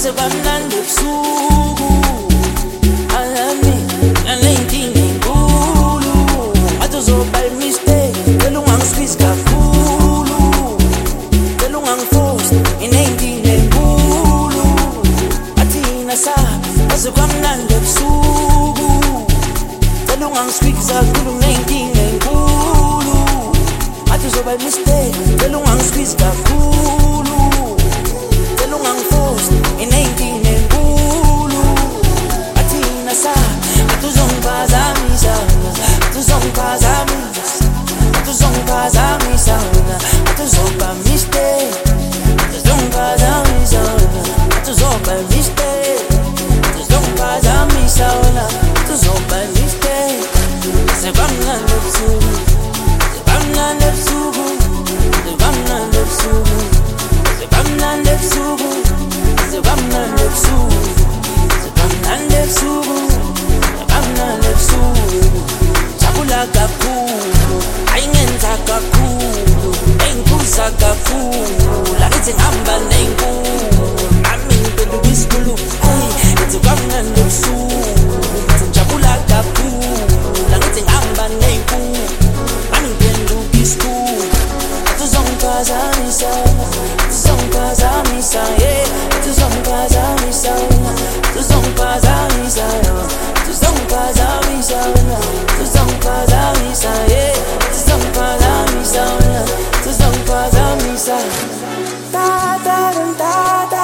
Bamnandi ebusuku alami naley'nkinga ey'nkulu athi uzoba i-mistake cela ungangisqueeze kakhulu cela ungangiforce iney'nkinga ey'nkulu athi yina aze kwamnandi ebusuku cela ungangisqueeze kakhulu nginey'nkinga ey'nkulu athi uzoba i-mistake cela ungangisqueeze kakhulu cela ungangiforce iney'nkinga ey'nkulu athi yina athi uzongiphazamisa athi uzongiphazamisa athi uzongiphazamisa athi uzoba mistake athi uzongiphazamisa athi uzoba mistake athi uzongiphazamisa athi uzoba mistake sebamnandi ebusuku sebamnandi ebusuku sebamnandi ebusuku sebamnandi ebusuku sebamnandi ebusuku sebamnandi ebusuku sebamnandi ebusuku jabula kakhulu ayingenza kakhulu engikhuza kakhulu angithi ngihamba ney'nkulu nami ngiphenduka isikhulu ngithi kwamnandi ebusuku ngijabula kakhulu angithi ngihamba ney'nkulu nami ngiphenduka isikhulu athi uzongiphazamisa uzongiphazamisa athi uzongiphazamisa athi uzongiphazamisa athi uzongiphazamisa athi uzongiphazamisa athi uzongiphazamisa athi uzongiphazamisa da da da da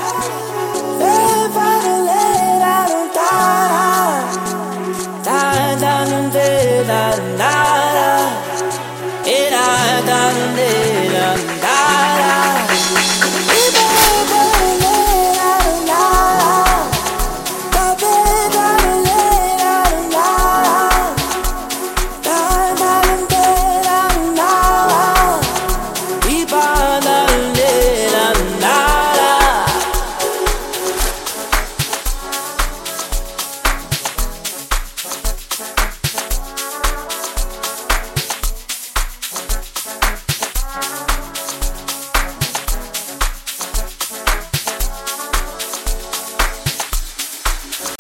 finally da da da da da da da da da da